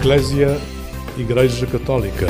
Eclésia, Igreja Católica.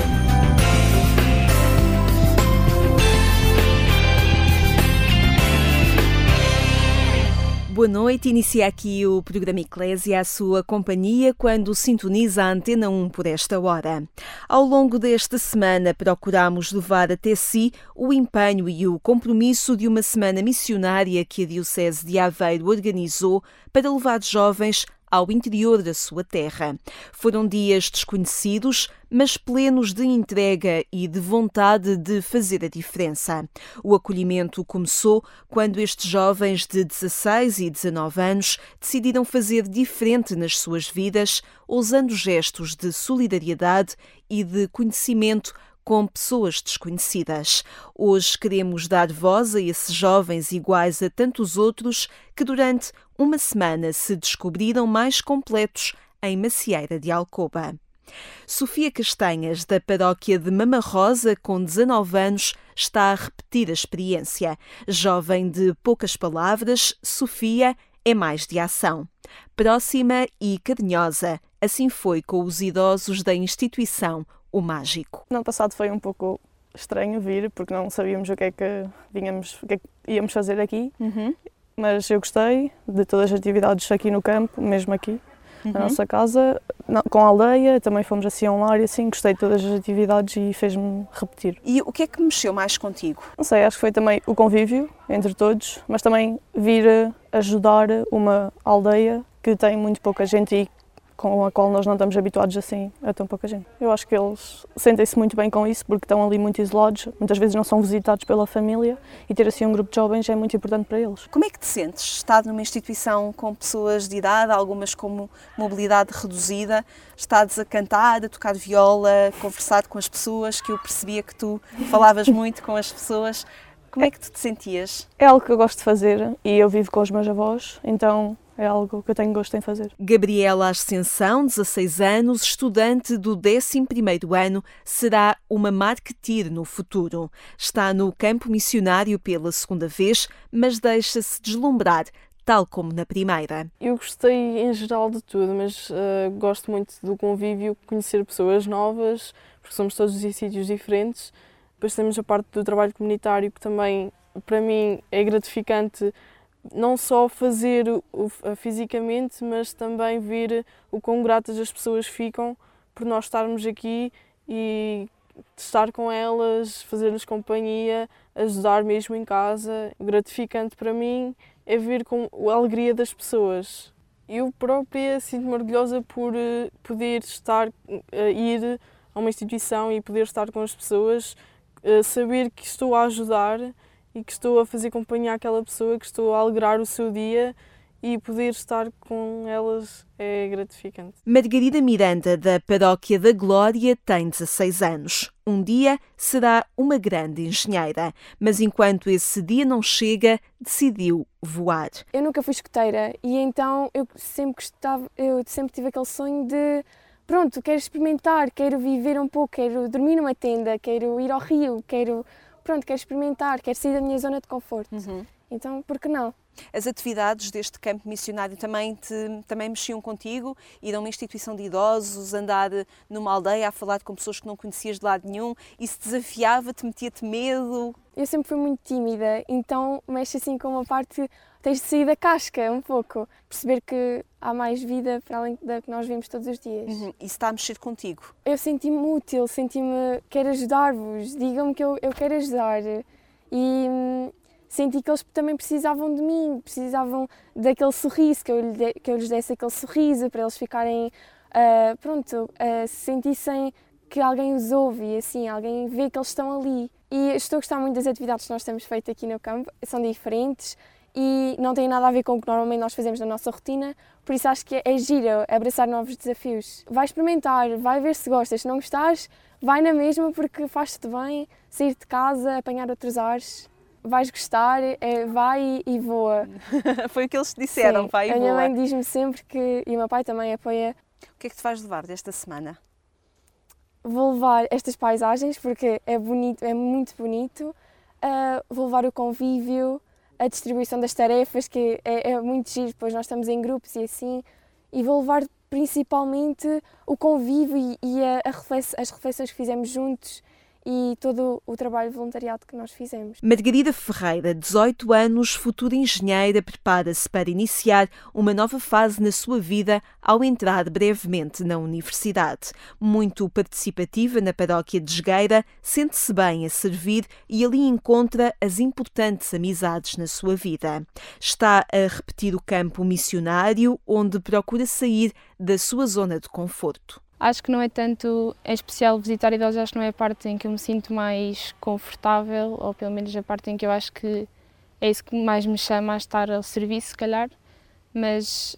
Boa noite, inicia aqui o programa Eclésia, a sua companhia, quando sintoniza a Antena 1 por esta hora. Ao longo desta semana procuramos levar até si o empenho e o compromisso de uma semana missionária que a Diocese de Aveiro organizou para levar jovens ao interior da sua terra. Foram dias desconhecidos, mas plenos de entrega e de vontade de fazer a diferença. O acolhimento começou quando estes jovens de 16 e 19 anos decidiram fazer diferente nas suas vidas, usando gestos de solidariedade e de conhecimento com pessoas desconhecidas. Hoje queremos dar voz a esses jovens iguais a tantos outros que durante uma semana se descobriram mais completos em Macieira de Alcoba. Sofia Castanhas, da paróquia de Mama Rosa, com 19 anos, está a repetir a experiência. Jovem de poucas palavras, Sofia é mais de ação. Próxima e carinhosa, assim foi com os idosos da instituição O Mágico. No ano passado foi um pouco estranho vir, porque não sabíamos o que é que íamos fazer aqui, mas eu gostei de todas as atividades aqui no campo, mesmo aqui, na nossa casa, com a aldeia, também fomos assim a um lar e assim, gostei de todas as atividades e fez-me repetir. E o que é que mexeu mais contigo? Não sei, acho que foi também o convívio entre todos, mas também vir ajudar uma aldeia que tem muito pouca gente e com a qual nós não estamos habituados assim a tão pouca gente. Eu acho que eles sentem-se muito bem com isso porque estão ali muito isolados, muitas vezes não são visitados pela família e ter assim um grupo de jovens é muito importante para eles. Como é que te sentes? Estar numa instituição com pessoas de idade, algumas com mobilidade reduzida, estás a cantar, a tocar viola, a conversar com as pessoas, que eu percebia que tu falavas muito com as pessoas. Como é que tu te sentias? É algo que eu gosto de fazer e eu vivo com os meus avós, então é algo que eu tenho gosto em fazer. Gabriela Ascensão, 16 anos, estudante do 11º ano, será uma marketeer no futuro. Está no campo missionário pela segunda vez, mas deixa-se deslumbrar, tal como na primeira. Eu gostei em geral de tudo, mas gosto muito do convívio, conhecer pessoas novas, porque somos todos em sítios diferentes. Depois temos a parte do trabalho comunitário, que também, para mim, é gratificante não só fazer fisicamente, mas também ver o quão gratas as pessoas ficam por nós estarmos aqui e estar com elas, fazer-lhes companhia, ajudar mesmo em casa. O gratificante para mim é ver a alegria das pessoas. Eu própria sinto-me orgulhosa por poder ir a uma instituição e poder estar com as pessoas, saber que estou a ajudar e que estou a fazer companhia àquela pessoa, que estou a alegrar o seu dia e poder estar com elas é gratificante. Margarida Miranda, da Paróquia da Glória, tem 16 anos. Um dia será uma grande engenheira, mas enquanto esse dia não chega, decidiu voar. Eu nunca fui escoteira e então eu sempre tive aquele sonho de pronto, quero experimentar, quero viver um pouco, quero dormir numa tenda, quero ir ao rio, quero experimentar, quero sair da minha zona de conforto. Então, por que não? As atividades deste campo missionário também mexiam contigo? Ir a uma instituição de idosos, andar numa aldeia a falar com pessoas que não conhecias de lado nenhum? Isso desafiava-te, metia-te medo? Eu sempre fui muito tímida, então mexe assim com uma parte, tens de sair da casca um pouco, perceber que há mais vida para além da que nós vemos todos os dias. Isso está a mexer contigo? Eu senti-me útil, quero ajudar-vos, digam-me que eu quero ajudar. E senti que eles também precisavam de mim, precisavam daquele sorriso, que eu lhes desse aquele sorriso, para eles ficarem, sentissem que alguém os ouve e assim, alguém vê que eles estão ali. E estou a gostar muito das atividades que nós temos feito aqui no campo, são diferentes e não têm nada a ver com o que normalmente nós fazemos na nossa rotina, por isso acho que é giro abraçar novos desafios. Vai experimentar, vai ver se gostas, se não gostares, vai na mesma porque faz-te bem sair de casa, apanhar outros ares. Vais gostar, vai e voa. Foi o que eles disseram, sim, vai e voa. A minha mãe diz-me sempre que, e o meu pai também apoia. O que é que te vais levar desta semana? Vou levar estas paisagens porque é bonito, é muito bonito. Vou levar o convívio, a distribuição das tarefas, que é muito giro, depois nós estamos em grupos e assim. E vou levar principalmente o convívio e as reflexões que fizemos juntos e todo o trabalho de voluntariado que nós fizemos. Margarida Ferreira, 18 anos, futura engenheira, prepara-se para iniciar uma nova fase na sua vida ao entrar brevemente na universidade. Muito participativa na paróquia de Jogueira, sente-se bem a servir e ali encontra as importantes amizades na sua vida. Está a repetir o campo missionário, onde procura sair da sua zona de conforto. Acho que não é tanto, em especial visitar idosos, acho que não é a parte em que eu me sinto mais confortável, ou pelo menos a parte em que eu acho que é isso que mais me chama a estar ao serviço, se calhar, mas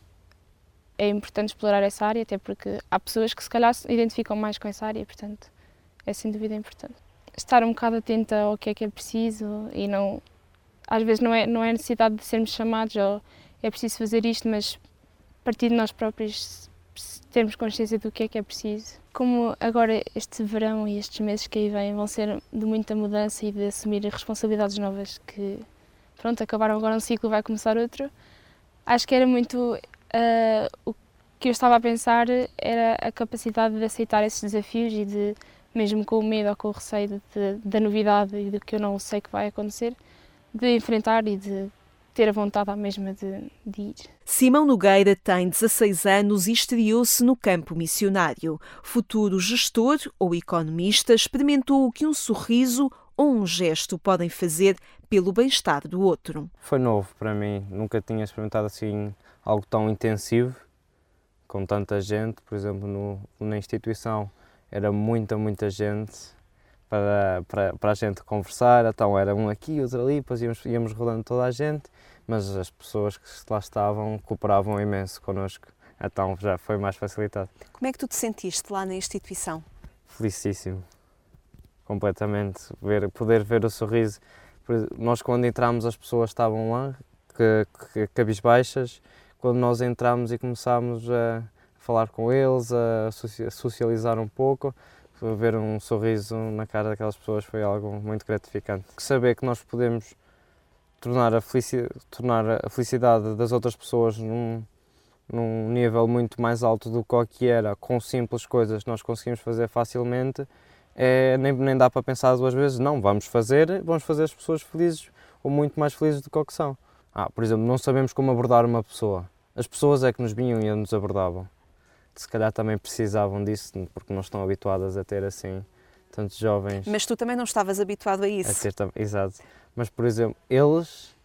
é importante explorar essa área, até porque há pessoas que se calhar se identificam mais com essa área, portanto é sem dúvida importante. Estar um bocado atenta ao que é preciso e não, às vezes não é necessidade de sermos chamados ou é preciso fazer isto, mas a partir de nós próprios termos consciência do que é preciso. Como agora este verão e estes meses que aí vêm vão ser de muita mudança e de assumir responsabilidades novas que, pronto, acabaram agora um ciclo, vai começar outro, acho que era muito o que eu estava a pensar era a capacidade de aceitar esses desafios e de, mesmo com o medo ou com o receio da novidade e do que eu não sei que vai acontecer, de enfrentar e de ter a vontade à mesma de ir. Simão Nogueira tem 16 anos e estreou-se no campo missionário. Futuro gestor ou economista, experimentou o que um sorriso ou um gesto podem fazer pelo bem-estar do outro. Foi novo para mim, nunca tinha experimentado assim algo tão intensivo, com tanta gente. Por exemplo, na instituição era muita gente para a gente conversar, então era um aqui, outro ali, depois íamos rodando toda a gente, mas as pessoas que lá estavam cooperavam imenso connosco, então já foi mais facilitado. Como é que tu te sentiste lá na instituição? Felicíssimo, completamente, poder ver o sorriso. Nós quando entramos as pessoas estavam lá, cabisbaixas, quando nós entramos e começámos a falar com eles, a socializar um pouco, ver um sorriso na cara daquelas pessoas foi algo muito gratificante. Saber que nós podemos tornar a felicidade das outras pessoas num nível muito mais alto do que era, com simples coisas que nós conseguimos fazer facilmente, nem dá para pensar duas vezes, não, vamos fazer as pessoas felizes ou muito mais felizes do que são. Por exemplo, não sabemos como abordar uma pessoa. As pessoas é que nos vinham e nos abordavam. Se calhar também precisavam disso, porque não estão habituadas a ter assim tantos jovens. Mas tu também não estavas habituado a isso. Exato. Mas, por exemplo, eu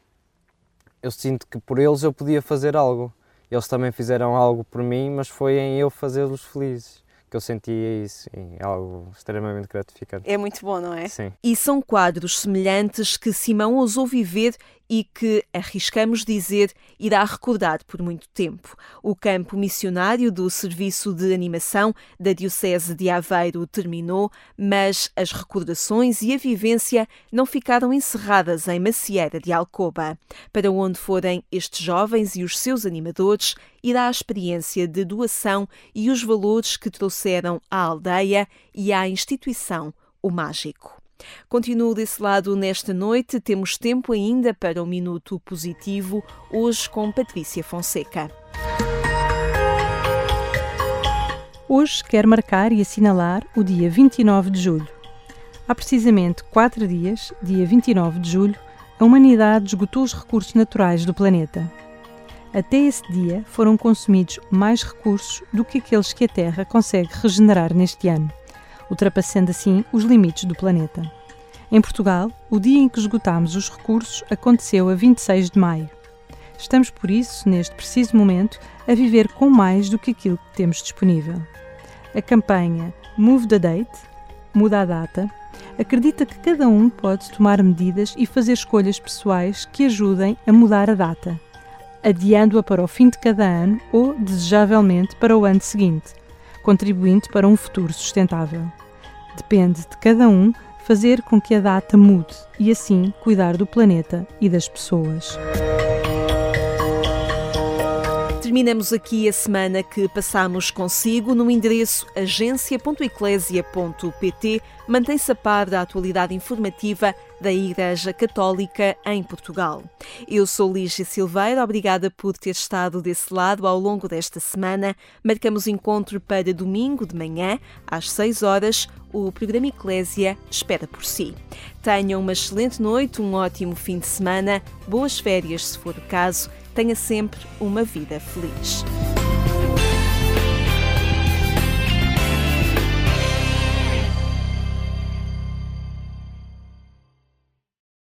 sinto que por eles eu podia fazer algo. Eles também fizeram algo por mim, mas foi em eu fazê-los felizes que eu sentia isso. E é algo extremamente gratificante. É muito bom, não é? Sim. E são quadros semelhantes que Simão ousou viver e que, arriscamos dizer, irá recordar por muito tempo. O campo missionário do Serviço de Animação da Diocese de Aveiro terminou, mas as recordações e a vivência não ficaram encerradas em Macieira de Alcoba. Para onde forem estes jovens e os seus animadores, irá a experiência de doação e os valores que trouxeram à aldeia e à instituição o mágico. Continuo desse lado nesta noite. Temos tempo ainda para o Minuto Positivo, hoje com Patrícia Fonseca. Hoje quero marcar e assinalar o dia 29 de julho. Há precisamente 4 dias, dia 29 de julho, a humanidade esgotou os recursos naturais do planeta. Até esse dia foram consumidos mais recursos do que aqueles que a Terra consegue regenerar neste ano, ultrapassando assim os limites do planeta. Em Portugal, o dia em que esgotámos os recursos aconteceu a 26 de maio. Estamos, por isso, neste preciso momento, a viver com mais do que aquilo que temos disponível. A campanha Move the Date, Muda a Data, acredita que cada um pode tomar medidas e fazer escolhas pessoais que ajudem a mudar a data, adiando-a para o fim de cada ano ou, desejavelmente, para o ano seguinte, contribuindo para um futuro sustentável. Depende de cada um fazer com que a data mude e, assim, cuidar do planeta e das pessoas. Terminamos aqui a semana que passamos consigo no endereço agência.eclesia.pt. Mantém-se a par da atualidade informativa da Igreja Católica em Portugal. Eu sou Lígia Silveira, obrigada por ter estado desse lado ao longo desta semana. Marcamos encontro para domingo de manhã, às 6 horas. O programa Eclésia espera por si. Tenham uma excelente noite, um ótimo fim de semana, boas férias se for o caso. Tenha sempre uma vida feliz.